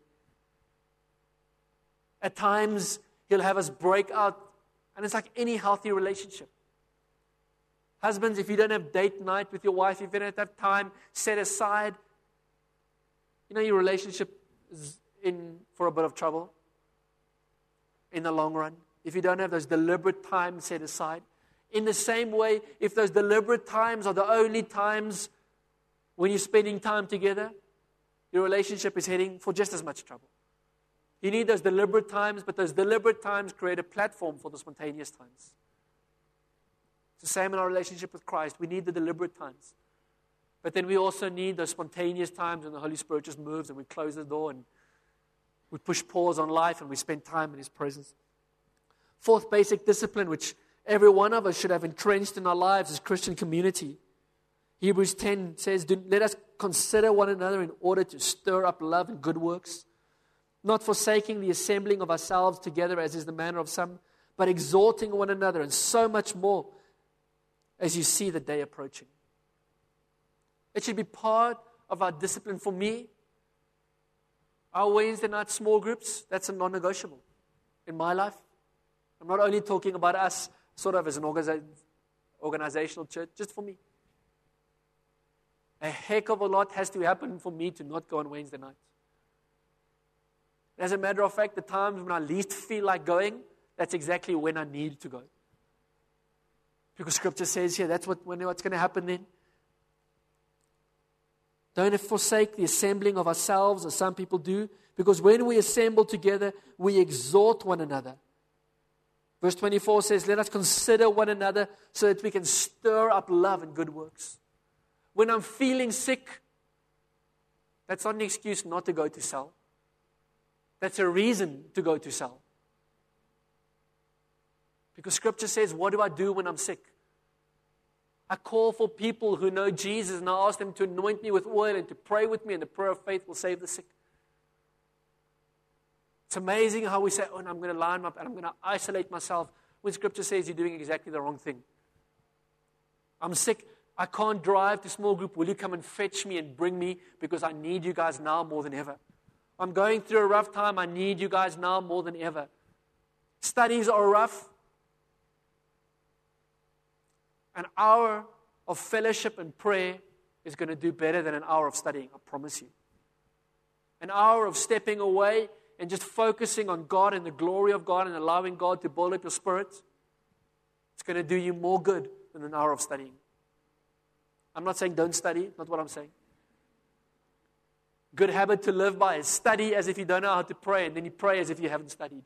At times, He'll have us break out, and it's like any healthy relationship. Husbands, if you don't have date night with your wife, if you don't have time set aside, your relationship is in for a bit of trouble in the long run. If you don't have those deliberate times set aside. In the same way, if those deliberate times are the only times when you're spending time together, your relationship is heading for just as much trouble. You need those deliberate times, but those deliberate times create a platform for the spontaneous times. It's the same in our relationship with Christ. We need the deliberate times. But then we also need those spontaneous times when the Holy Spirit just moves and we close the door and we push pause on life and we spend time in His presence. Fourth basic discipline, which every one of us should have entrenched in our lives, is Christian community. Hebrews 10 says, let us consider one another in order to stir up love and good works, not forsaking the assembling of ourselves together as is the manner of some, but exhorting one another, and so much more as you see the day approaching. It should be part of our discipline. For me, our Wednesday night small groups, that's a non-negotiable in my life. I'm not only talking about us sort of as an organizational church, just for me. A heck of a lot has to happen for me to not go on Wednesday nights. As a matter of fact, the times when I least feel like going, that's exactly when I need to go. Because Scripture says here, that's what's going to happen then. Don't forsake the assembling of ourselves, as some people do, because when we assemble together, we exhort one another. Verse 24 says, let us consider one another so that we can stir up love and good works. When I'm feeling sick, that's not an excuse not to go to cell. That's a reason to go to cell. Because Scripture says, what do I do when I'm sick? I call for people who know Jesus and I ask them to anoint me with oil and to pray with me, and the prayer of faith will save the sick. It's amazing how we say, and I'm going to line up and I'm going to isolate myself, when Scripture says you're doing exactly the wrong thing. I'm sick. I can't drive to small group. Will you come and fetch me and bring me? Because I need you guys now more than ever. I'm going through a rough time. I need you guys now more than ever. Studies are rough. An hour of fellowship and prayer is going to do better than an hour of studying, I promise you. An hour of stepping away and just focusing on God and the glory of God and allowing God to build up your spirit, it's going to do you more good than an hour of studying. I'm not saying don't study, not what I'm saying. Good habit to live by is study as if you don't know how to pray, and then you pray as if you haven't studied.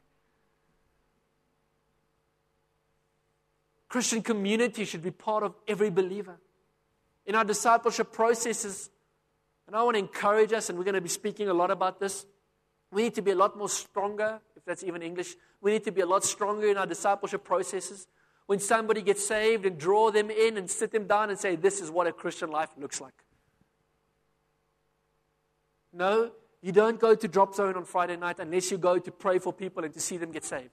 Christian community should be part of every believer. In our discipleship processes, and I want to encourage us, and we're going to be speaking a lot about this, we need to be a lot more stronger, if that's even English. We need to be a lot stronger in our discipleship processes. When somebody gets saved, and draw them in and sit them down and say, this is what a Christian life looks like. No, you don't go to Drop Zone on Friday night unless you go to pray for people and to see them get saved.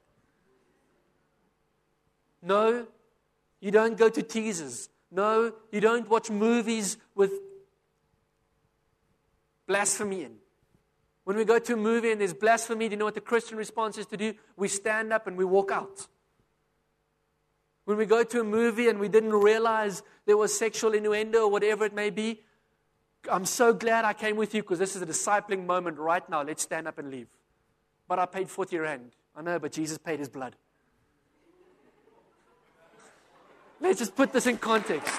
No, you don't go to teasers. No, you don't watch movies with blasphemy in. When we go to a movie and there's blasphemy, do you know what the Christian response is to do? We stand up and we walk out. When we go to a movie and we didn't realize there was sexual innuendo or whatever it may be, I'm so glad I came with you because this is a discipling moment right now. Let's stand up and leave. But I paid 40 rand. I know, but Jesus paid his blood. Let's just put this in context.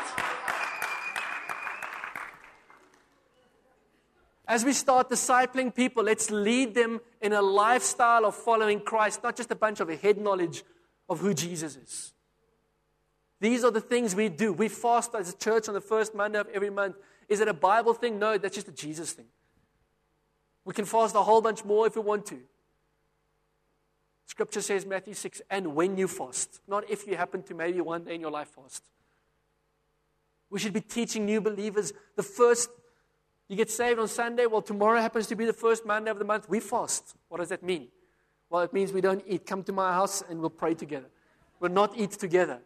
As we start discipling people, let's lead them in a lifestyle of following Christ, not just a bunch of head knowledge of who Jesus is. These are the things we do. We fast as a church on the first Monday of every month. Is it a Bible thing? No, that's just a Jesus thing. We can fast a whole bunch more if we want to. Scripture says, Matthew 6, and when you fast. Not if you happen to maybe one day in your life fast. We should be teaching new believers the first. You get saved on Sunday. Well, tomorrow happens to be the first Monday of the month. We fast. What does that mean? Well, it means we don't eat. Come to my house and we'll pray together. We'll not eat together.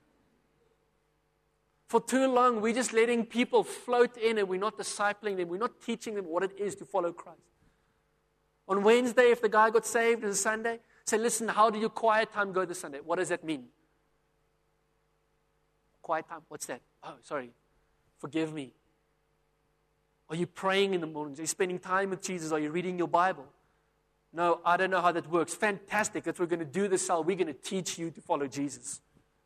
For too long, we're just letting people float in and we're not discipling them. We're not teaching them what it is to follow Christ. On Wednesday, if the guy got saved on Sunday, say, listen, how did your quiet time go this Sunday? What does that mean? Quiet time? What's that? Oh, sorry. Forgive me. Are you praying in the mornings? Are you spending time with Jesus? Are you reading your Bible? No, I don't know how that works. Fantastic. That's what we're going to do this cell. We're going to teach you to follow Jesus.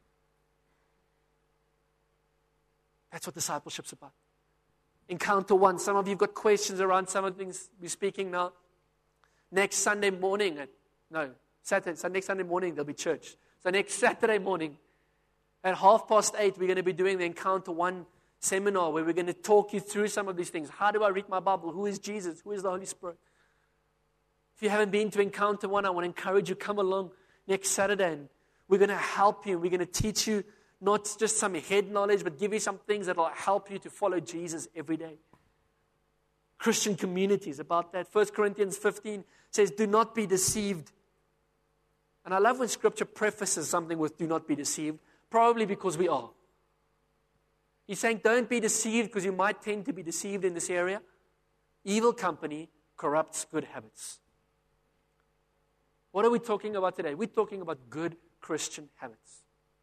That's what discipleship's about. Encounter one. Some of you have got questions around some of the things we're speaking now. Next Sunday morning, next Sunday morning there'll be church. So next Saturday morning at 8:30, we're going to be doing the Encounter One seminar where we're going to talk you through some of these things. How do I read my Bible? Who is Jesus? Who is the Holy Spirit? If you haven't been to Encounter One, I want to encourage you, come along next Saturday and we're going to help you. We're going to teach you not just some head knowledge, but give you some things that will help you to follow Jesus every day. Christian communities about that. 1 Corinthians 15 says, do not be deceived. And I love when Scripture prefaces something with do not be deceived, probably because we are. He's saying don't be deceived because you might tend to be deceived in this area. Evil company corrupts good habits. What are we talking about today? We're talking about good Christian habits.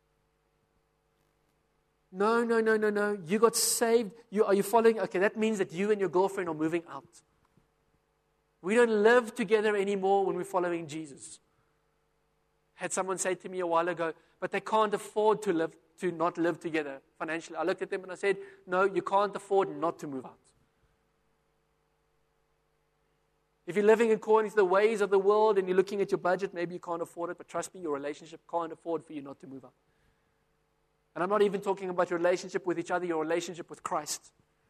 No. You got saved. Are you following? Okay, that means that you and your girlfriend are moving out. We don't live together anymore when we're following Jesus. Had someone say to me a while ago, but they can't afford to not live together financially. I looked at them and I said, no, you can't afford not to move out. If you're living according to the ways of the world and you're looking at your budget, maybe you can't afford it, but trust me, your relationship can't afford for you not to move out. And I'm not even talking about your relationship with each other, your relationship with Christ.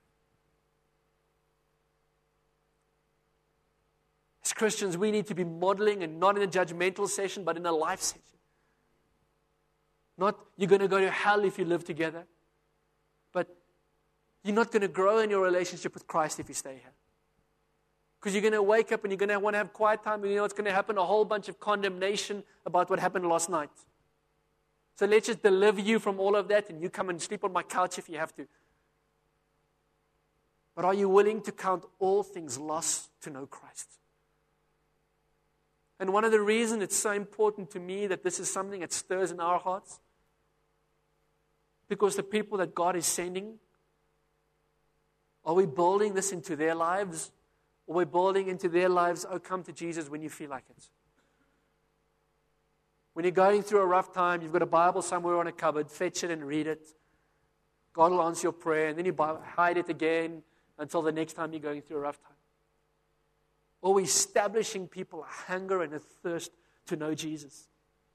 As Christians, we need to be modeling, and not in a judgmental session, but in a life session. Not you're going to go to hell if you live together, but you're not going to grow in your relationship with Christ if you stay here. Because you're going to wake up and you're going to want to have quiet time, and you know what's going to happen? A whole bunch of condemnation about what happened last night. So let's just deliver you from all of that, and you come and sleep on my couch if you have to. But are you willing to count all things lost to know Christ? And one of the reasons it's so important to me that this is something that stirs in our hearts, because the people that God is sending, are we building this into their lives? Or we're building into their lives, oh, come to Jesus when you feel like it. When you're going through a rough time, you've got a Bible somewhere on a cupboard, fetch it and read it. God will answer your prayer, and then you hide it again until the next time you're going through a rough time. Or we're establishing people a hunger and a thirst to know Jesus.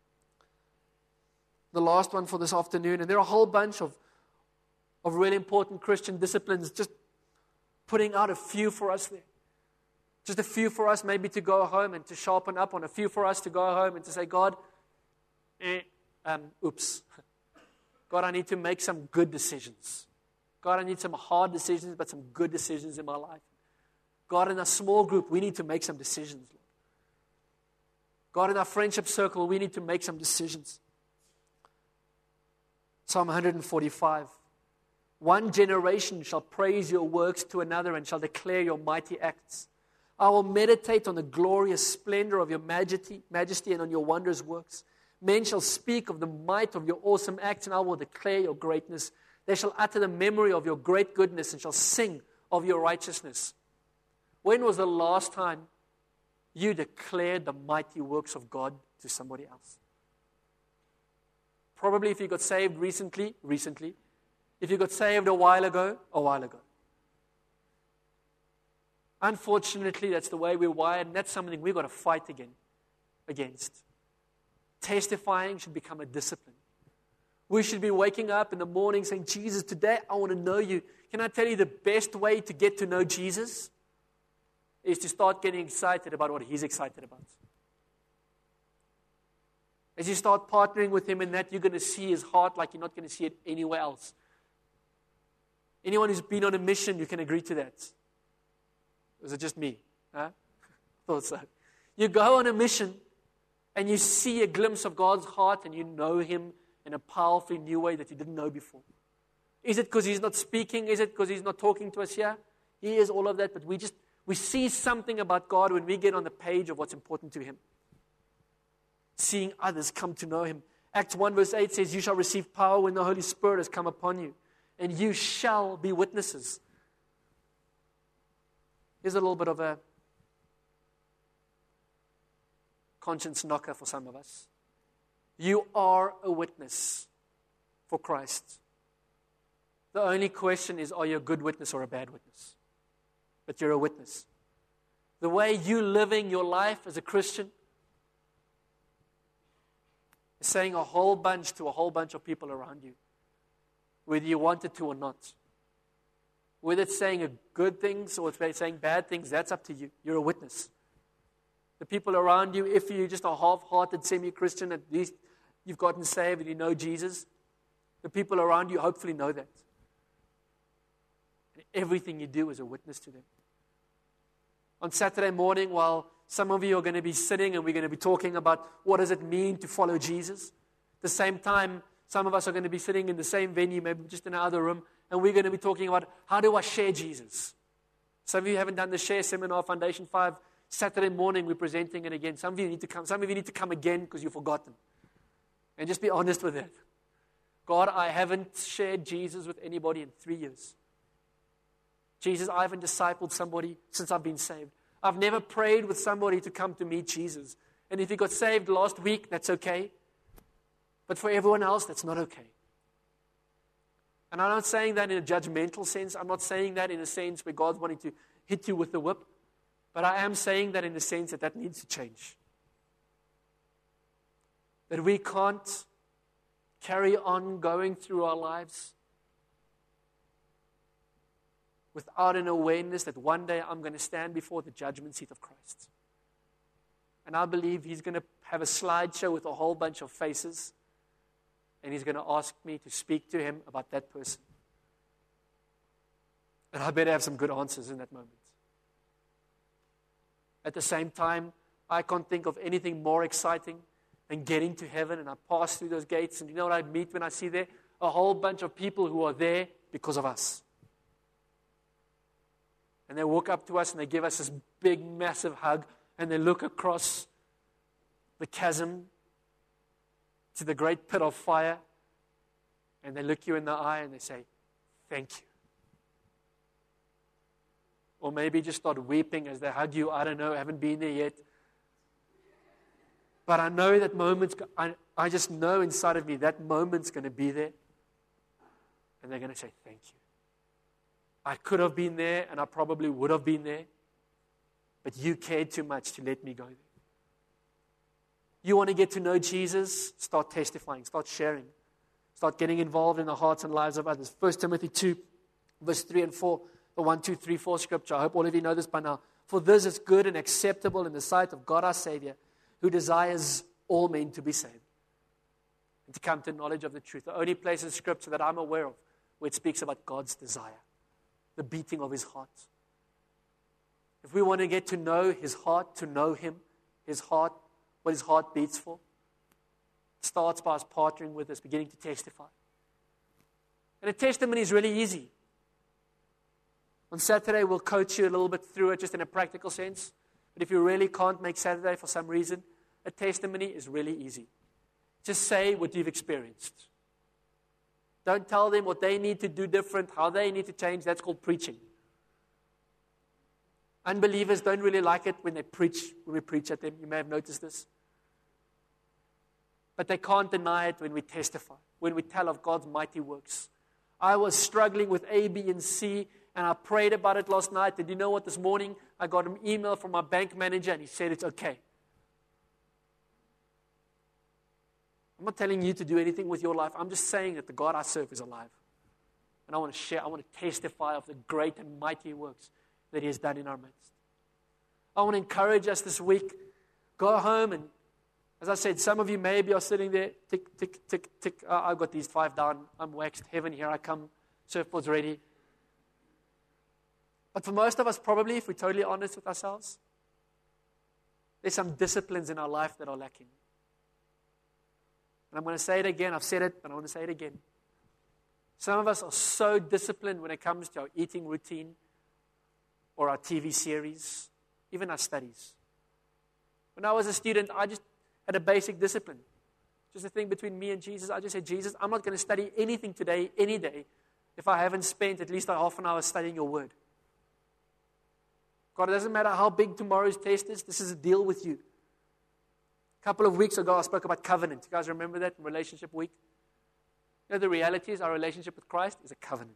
The last one for this afternoon, and there are a whole bunch of really important Christian disciplines, just putting out a few for us there. Just a few for us maybe to go home and to sharpen up on, a few for us to go home and to say, God, God, I need to make some good decisions. God, I need some hard decisions, but some good decisions in my life. God, in our small group, we need to make some decisions, Lord. God, in our friendship circle, we need to make some decisions. Psalm 145. One generation shall praise your works to another and shall declare your mighty acts. I will meditate on the glorious splendor of your majesty and on your wondrous works. Men shall speak of the might of your awesome acts, and I will declare your greatness. They shall utter the memory of your great goodness and shall sing of your righteousness. When was the last time you declared the mighty works of God to somebody else? Probably if you got saved recently. If you got saved a while ago. Unfortunately, that's the way we're wired, and that's something we've got to fight against. Testifying should become a discipline. We should be waking up in the morning saying, Jesus, today I want to know you. Can I tell you the best way to get to know Jesus? Is to start getting excited about what He's excited about. As you start partnering with Him in that, you're going to see His heart like you're not going to see it anywhere else. Anyone who's been on a mission, you can agree to that. Was it just me? Huh? Thought so. You go on a mission and you see a glimpse of God's heart and you know Him in a powerfully new way that you didn't know before. Is it because He's not speaking? Is it because He's not talking to us here? He is all of that, but we see something about God when we get on the page of what's important to Him. Seeing others come to know Him. Acts 1 verse 8 says, you shall receive power when the Holy Spirit has come upon you, and you shall be witnesses. Here's a little bit of a conscience knocker for some of us. You are a witness for Christ. The only question is, are you a good witness or a bad witness? But you're a witness. The way you're living your life as a Christian is saying a whole bunch to a whole bunch of people around you, whether you want it to or not. Whether it's saying good things or it's saying bad things, that's up to you. You're a witness. The people around you, if you're just a half-hearted semi-Christian, at least you've gotten saved and you know Jesus, the people around you hopefully know that. And everything you do is a witness to them. On Saturday morning, while some of you are going to be sitting and we're going to be talking about what does it mean to follow Jesus, at the same time, some of us are going to be sitting in the same venue, maybe just in another room, and we're going to be talking about how do I share Jesus. Some of you haven't done the Share Seminar, Foundation 5. Saturday morning, we're presenting it again. Some of you need to come. Some of you need to come again because you've forgotten. And just be honest with it. God, I haven't shared Jesus with anybody in 3 years. Jesus, I haven't discipled somebody since I've been saved. I've never prayed with somebody to come to meet Jesus. And if you got saved last week, that's okay. But for everyone else, that's not okay. And I'm not saying that in a judgmental sense. I'm not saying that in a sense where God's wanting to hit you with the whip. But I am saying that in the sense that needs to change. That we can't carry on going through our lives without an awareness that one day I'm going to stand before the judgment seat of Christ. And I believe He's going to have a slideshow with a whole bunch of faces. And He's going to ask me to speak to Him about that person. And I better have some good answers in that moment. At the same time, I can't think of anything more exciting than getting to heaven, and I pass through those gates, and you know what I meet when I see there? A whole bunch of people who are there because of us. And they walk up to us and they give us this big, massive hug, and they look across the chasm to the great pit of fire, and they look you in the eye and they say, thank you. Or maybe just start weeping as they hug you. I don't know, I haven't been there yet. But I know that moment's, I just know inside of me that moment's going to be there. And they're going to say, thank you. I could have been there and I probably would have been there. But you cared too much to let me go there. You want to get to know Jesus? Start testifying, start sharing. Start getting involved in the hearts and lives of others. 1 Timothy 2, verse 3 and 4. The 1, 2, 3, 4 scripture. I hope all of you know this by now. For this is good and acceptable in the sight of God our Savior, who desires all men to be saved and to come to knowledge of the truth. The only place in Scripture that I'm aware of where it speaks about God's desire, the beating of His heart. If we want to get to know His heart, to know Him, His heart, what His heart beats for, it starts by us partnering with us, beginning to testify. And a testimony is really easy. On Saturday, we'll coach you a little bit through it just in a practical sense. But if you really can't make Saturday for some reason, a testimony is really easy. Just say what you've experienced. Don't tell them what they need to do different, how they need to change. That's called preaching. Unbelievers don't really like it when we preach at them. You may have noticed this. But they can't deny it when we testify, when we tell of God's mighty works. I was struggling with A, B, and C, and I prayed about it last night. And you know what? This morning, I got an email from my bank manager, and he said it's okay. I'm not telling you to do anything with your life. I'm just saying that the God I serve is alive. And I want to share, I want to testify of the great and mighty works that He has done in our midst. I want to encourage us this week. Go home and, as I said, some of you maybe are sitting there, tick, tick, tick, tick. I've got these 5 down. I'm waxed. Heaven, here I come. Surfboard's ready. But for most of us, probably, if we're totally honest with ourselves, there's some disciplines in our life that are lacking. And I'm going to say it again. I've said it, but I want to say it again. Some of us are so disciplined when it comes to our eating routine or our TV series, even our studies. When I was a student, I just had a basic discipline. Just a thing between me and Jesus. I just said, Jesus, I'm not going to study anything today, any day, if I haven't spent at least a half an hour studying your word. God, it doesn't matter how big tomorrow's test is, this is a deal with you. A couple of weeks ago, I spoke about covenant. You guys remember that in Relationship Week? You know, the reality is our relationship with Christ is a covenant.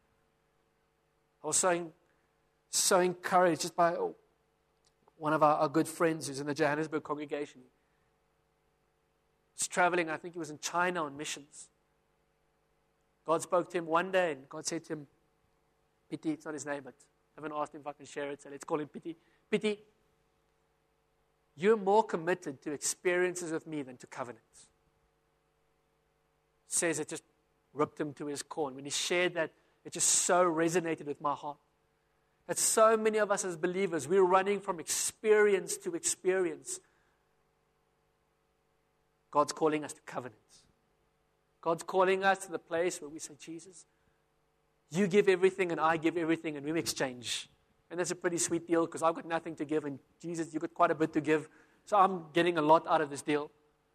I was so encouraged just by one of our good friends who's in the Johannesburg congregation. He was traveling, I think he was in China on missions. God spoke to him one day, and God said to him, Pity, it's not his name, but I haven't asked him if I can share it, so let's call him Pity. Pity, you're more committed to experiences with me than to covenants. Says it just ripped him to his core. And when he shared that, it just so resonated with my heart. That so many of us as believers, we're running from experience to experience. God's calling us to covenants. God's calling us to the place where we say, Jesus, you give everything and I give everything and we exchange. And that's a pretty sweet deal because I've got nothing to give and Jesus, you've got quite a bit to give. So I'm getting a lot out of this deal.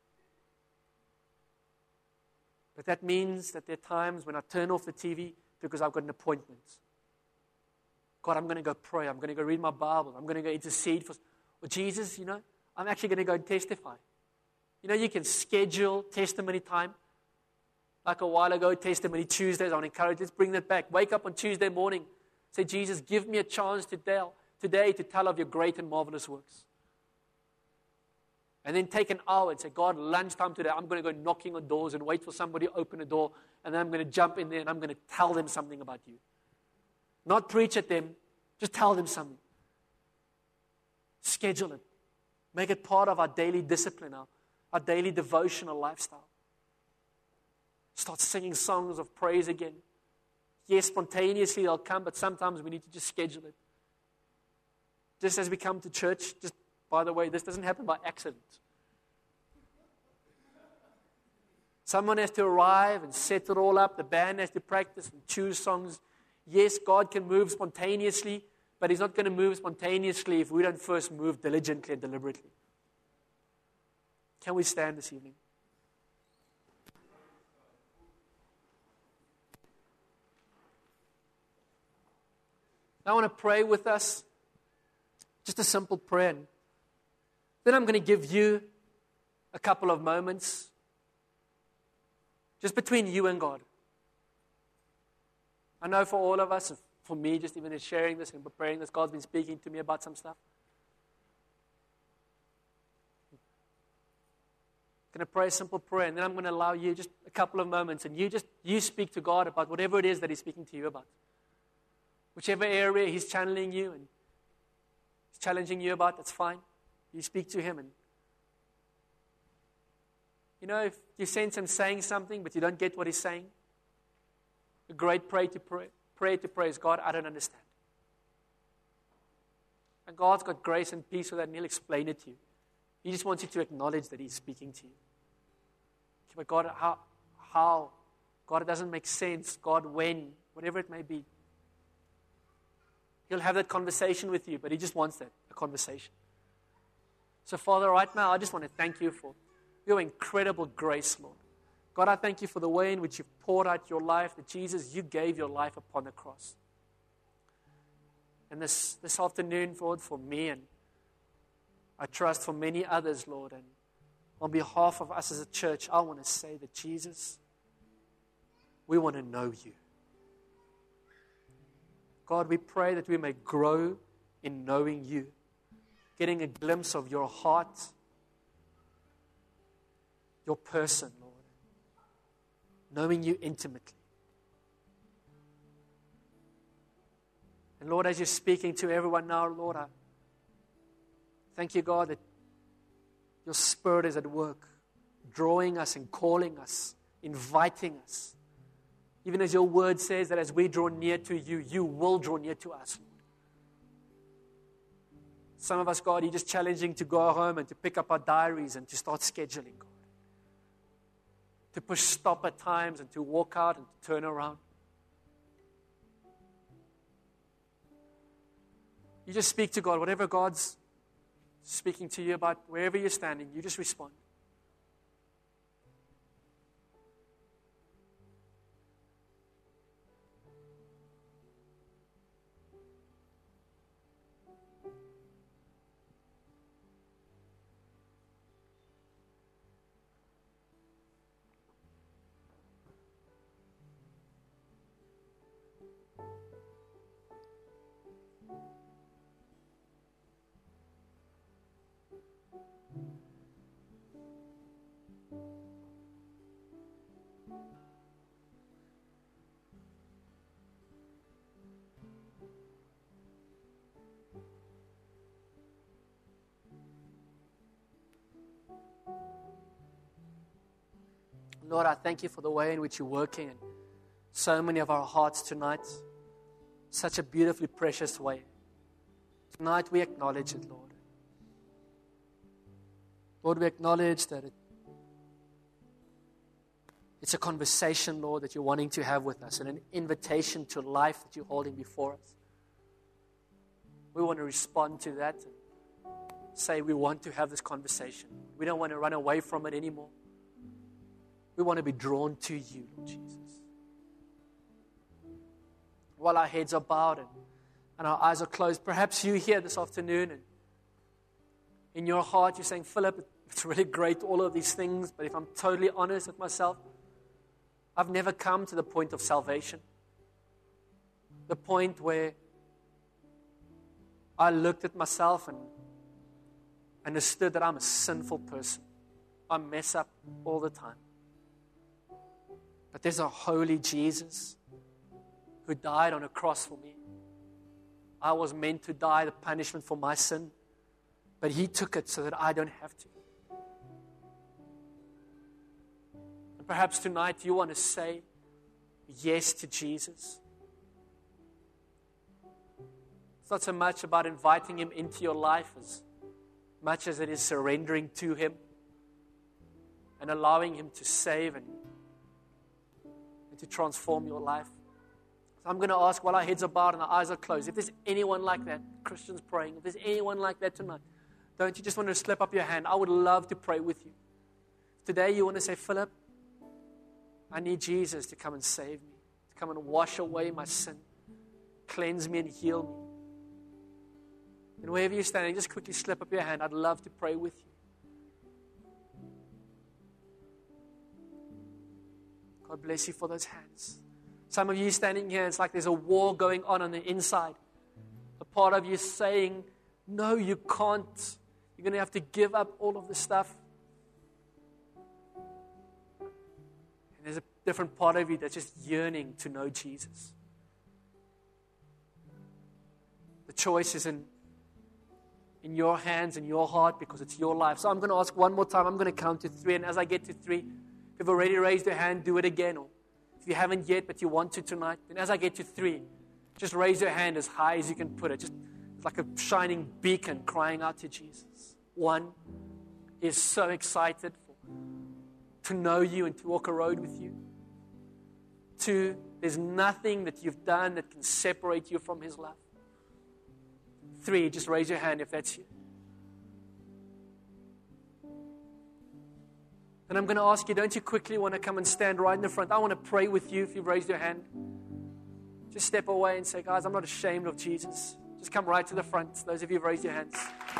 But that means that there are times when I turn off the TV because I've got an appointment. God, I'm going to go pray. I'm going to go read my Bible. I'm going to go intercede for... Well, Jesus, I'm actually going to go and testify. You can schedule testimony time. Like a while ago, Testimony Tuesdays, I want to encourage you, let's bring that back. Wake up on Tuesday morning. Say, Jesus, give me a chance today to tell of your great and marvelous works. And then take an hour and say, God, lunchtime today, I'm going to go knocking on doors and wait for somebody to open a door. And then I'm going to jump in there and I'm going to tell them something about you. Not preach at them, just tell them something. Schedule it. Make it part of our daily discipline, our daily devotional lifestyle. Start singing songs of praise again. Yes, spontaneously they'll come, but sometimes we need to just schedule it. Just as we come to church, just by the way, this doesn't happen by accident. Someone has to arrive and set it all up. The band has to practice and choose songs. Yes, God can move spontaneously, but He's not going to move spontaneously if we don't first move diligently and deliberately. Can we stand this evening? I want to pray with us. Just a simple prayer. And then I'm going to give you a couple of moments just between you and God. I know for all of us, for me, just even in sharing this and preparing this, God's been speaking to me about some stuff. I'm going to pray a simple prayer, and then I'm going to allow you just a couple of moments, and you speak to God about whatever it is that He's speaking to you about. Whichever area He's channeling you and He's challenging you about, that's fine. You speak to Him. And if you sense Him saying something, but you don't get what He's saying, a great prayer to pray is, God, I don't understand. And God's got grace and peace for that, and He'll explain it to you. He just wants you to acknowledge that He's speaking to you. Okay, but God, how? God, it doesn't make sense. God, when? Whatever it may be. He'll have that conversation with you, but He just wants a conversation. So, Father, right now, I just want to thank You for Your incredible grace, Lord. God, I thank You for the way in which You've poured out Your life, that Jesus, You gave Your life upon the cross. And this afternoon, Lord, for me, and I trust for many others, Lord, and on behalf of us as a church, I want to say that, Jesus, we want to know You. God, we pray that we may grow in knowing You, getting a glimpse of Your heart, Your person, Lord, knowing You intimately. And Lord, as You're speaking to everyone now, Lord, I thank You, God, that Your Spirit is at work, drawing us and calling us, inviting us. Even as Your word says that as we draw near to You, You will draw near to us, Lord. Some of us, God, You're just challenging to go home and to pick up our diaries and to start scheduling, God. To push stop at times and to walk out and to turn around. You just speak to God. Whatever God's speaking to you about, wherever you're standing, you just respond. Lord, I thank You for the way in which You're working in so many of our hearts tonight. Such a beautifully precious way. Tonight we acknowledge it, Lord. Lord, we acknowledge that it's a conversation, Lord, that You're wanting to have with us and an invitation to life that You're holding before us. We want to respond to that and say we want to have this conversation. We don't want to run away from it anymore. We want to be drawn to You, Lord Jesus. While our heads are bowed and our eyes are closed, perhaps you here this afternoon and in your heart you're saying, Philip, it's really great, all of these things, but if I'm totally honest with myself, I've never come to the point of salvation. The point where I looked at myself and understood that I'm a sinful person. I mess up all the time. But there's a holy Jesus who died on a cross for me. I was meant to die, the punishment for my sin, but He took it so that I don't have to. And perhaps tonight you want to say yes to Jesus. It's not so much about inviting Him into your life as much as it is surrendering to Him and allowing Him to save and to transform your life. So I'm going to ask while our heads are bowed and our eyes are closed, if there's anyone like that, Christians praying, if there's anyone like that tonight, don't you just want to slip up your hand? I would love to pray with you. Today you want to say, Philip, I need Jesus to come and save me, to come and wash away my sin, cleanse me and heal me. And wherever you're standing, just quickly slip up your hand. I'd love to pray with you. God bless you for those hands. Some of you standing here, it's like there's a war going on the inside. A part of you saying, no, you can't. You're going to have to give up all of this stuff. And there's a different part of you that's just yearning to know Jesus. The choice is in your hands and your heart because it's your life. So I'm going to ask one more time. I'm going to count to 3. And as I get to 3, if you've already raised your hand, do it again. Or if you haven't yet, but you want to tonight, then as I get to 3, just raise your hand as high as you can put it. Just like a shining beacon crying out to Jesus. 1, He is so excited to know you and to walk a road with you. 2, there's nothing that you've done that can separate you from His love. 3, just raise your hand if that's you. And I'm going to ask you, don't you quickly want to come and stand right in the front? I want to pray with you if you've raised your hand. Just step away and say, guys, I'm not ashamed of Jesus. Just come right to the front, those of you who've raised your hands.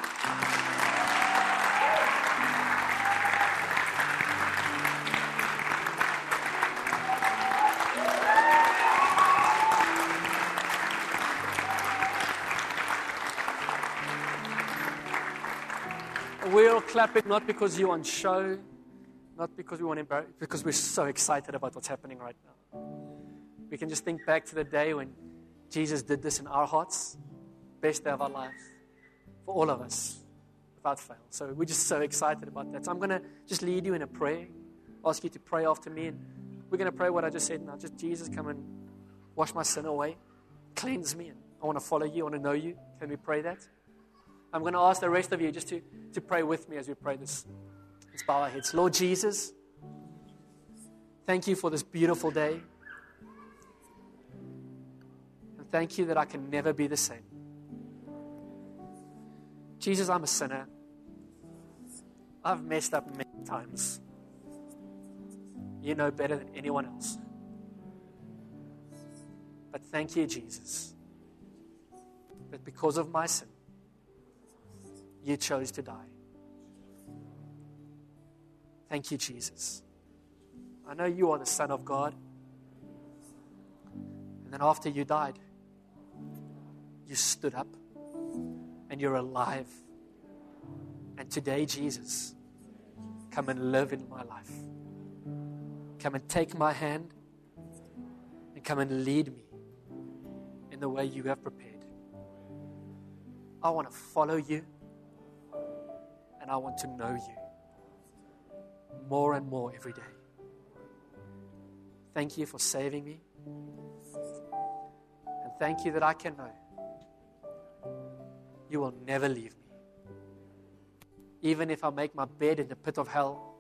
We're all clapping not because you're on show, not because we want to embarrass, because we're so excited about what's happening right now. We can just think back to the day when Jesus did this in our hearts, best day of our lives, for all of us, without fail. So we're just so excited about that. So I'm going to just lead you in a prayer, ask you to pray after me, and we're going to pray what I just said now. Just, Jesus, come and wash my sin away, cleanse me, and I want to follow you, I want to know you. Can we pray that? I'm going to ask the rest of you just to pray with me as we pray this. Let's bow our heads. Lord Jesus, thank you for this beautiful day. And thank you that I can never be the same. Jesus, I'm a sinner. I've messed up many times. You know better than anyone else. But thank you, Jesus, that because of my sin, you chose to die. Thank you, Jesus. I know you are the Son of God. And then after you died, you stood up and you're alive. And today, Jesus, come and live in my life. Come and take my hand and come and lead me in the way you have prepared. I want to follow you. And I want to know you more and more every day. Thank you for saving me. And thank you that I can know you will never leave me. Even if I make my bed in the pit of hell,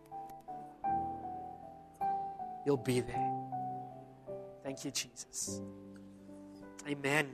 you'll be there. Thank you, Jesus. Amen.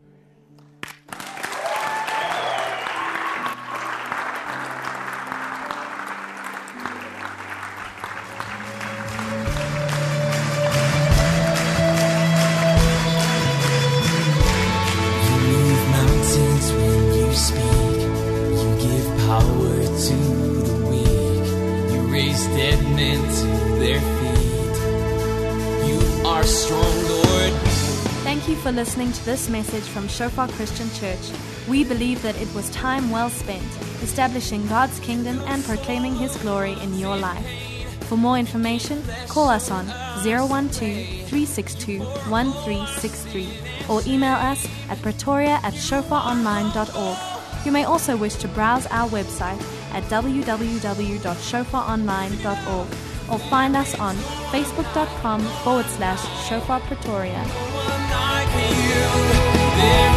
Thank you for listening to this message from Shofar Christian Church. We believe that it was time well spent establishing God's kingdom and proclaiming His glory in your life. For more information, call us on 012-362-1363 or email us at pretoria@shofaronline.org. You may also wish to browse our website at www.shofaronline.org or find us on facebook.com/Shofar Pretoria. There